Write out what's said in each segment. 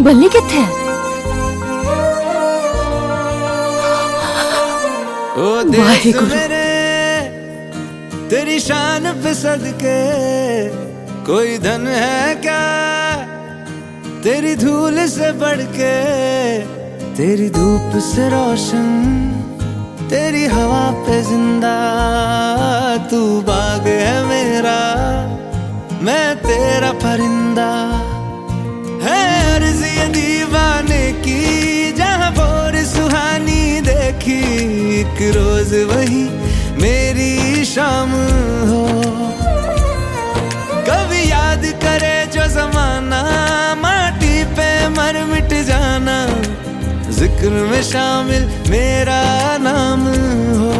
बल्ली कित्थे है? ओ देश मेरे तेरी शान पे सदके, कोई धन है क्या तेरी धूल से बढ़ के। तेरी धूप से रोशन, तेरी हवा पे जिंदा, तू बाग है मेरा, मैं तेरा परिंदा। है अर्ज़ ये दीवाने की, जहाँ बोर सुहानी देखी, एक रोज वही मेरी शाम हो। कभी याद करे जो जमाना, माटी पे मर मिट जाना, जिक्र में शामिल मेरा नाम हो।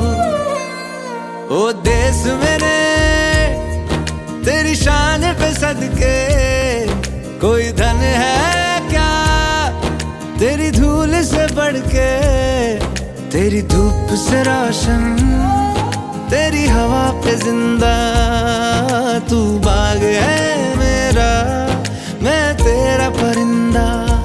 ओ देश मेरे तेरी शान पे सदके, कोई धन है क्या तेरी धूल से बढ़ के। तेरी धूप से रोशन, तेरी हवा पे जिंदा, तू बाग है मेरा, मैं तेरा परिंदा।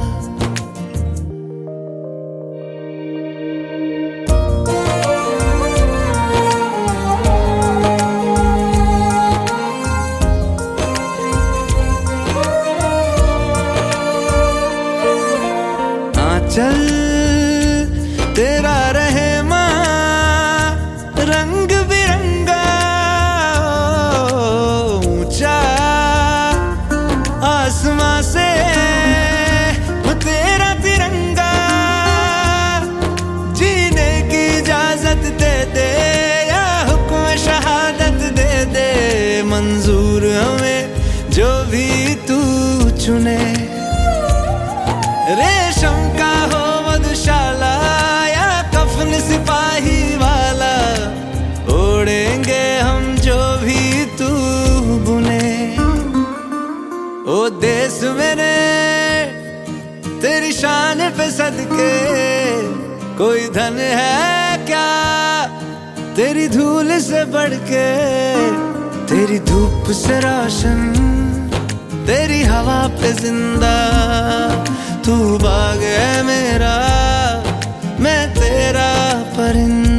चल तेरा रहे माँ रंग बिरंगा, ऊंचा आसमां से तेरा तिरंगा। जीने की इजाजत दे दे, या हुक्म शहादत दे दे, मंजूर हमें जो भी तू चुने। रेशम का हो मधुशाला, या कफन सिपाही वाला, ओढ़ेंगे हम जो भी तू बुने। ओ देश मेरे तेरी शान पे सदके, कोई धन है क्या तेरी धूल से बढ़ के। तेरी धूप से रोशन, तेरी हवा पे जिंदा, तू बाग है मेरा, मैं तेरा परिंदा।